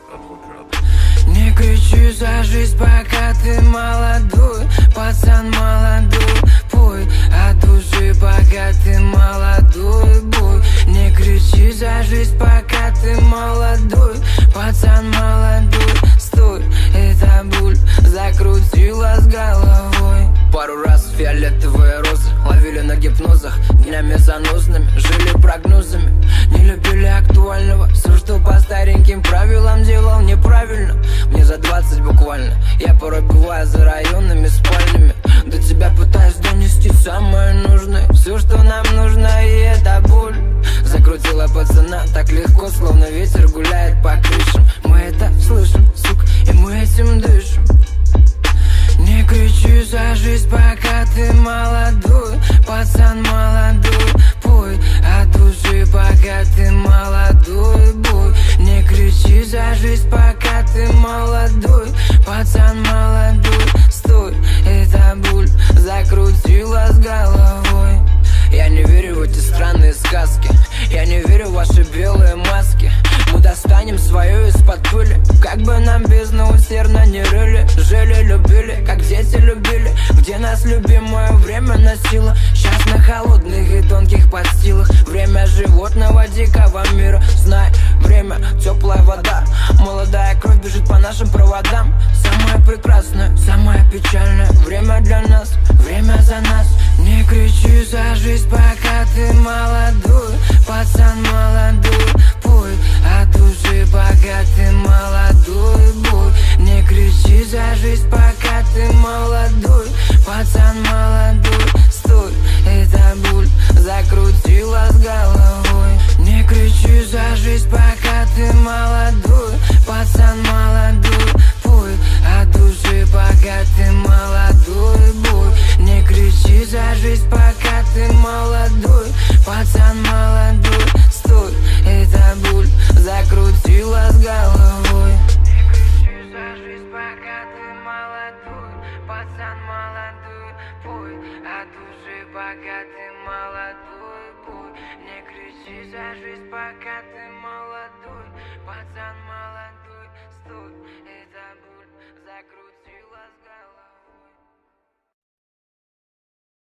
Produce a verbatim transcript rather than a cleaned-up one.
Не кричи за жизнь, пока ты молодой, пацан молодой, пой от души, пока ты молодой, бой. Не кричи за жизнь, пока ты молодой, пацан молодой, стой, эта боль закрутила с головой. Пару раз фиолетовые розы ловили на гипнозах, днями заносными, жили прогнозами. Не любили актуального, все, что по стареньким правилам делал неправильно. Мне за двадцать буквально, я порой бываю за районными спальнями. До тебя пытаюсь донести самое нужное, все, что нам нужно, и это боль закрутила пацана так легко, словно ветер гуляет по крышам. Мы это слышим, сука, и мы этим дышим. Не кричи за жизнь, пока ты молодой, пацан молодой, пой от души, пока ты молодой, бой. Не кричи за жизнь, пока ты молодой, пацан молодой, стой, эта боль закрутила с головой. Я не верю в эти странные сказки, я не верю в ваши белые маски. Мы достанем свое из-под пыли, как бы нам бездну усердно не рыли. Жили, любили, как дети любили, где нас любимое время носило. Сейчас на холодных и тонких подстилах время животного дикого мира. Знай, время, теплая вода, молодая кровь бежит по нашим проводам. Самое прекрасное, самое печальное время для нас, время за нас. Не кричи за жизнь, пока ты молодой, пацан молодой, пой от души, пока ты молодой, бой. Не кричи за жизнь, пока ты молодой, пацан молодой, стой, эта боль закрутила с головой. Не кричи за жизнь, пока ты молодой, пацан молодой, пой от души, пока ты молодой, бой. Не кричи за жизнь, пока ты молодой, пацан молодой, стой, эта боль закрутила с головой. Не кричи за жизнь, пока ты молодой, пацан молодой, пой от души, пока ты молодой, бой. Не кричи за жизнь, пока ты молодой, пацан молодой, стой, эта боль закрутила.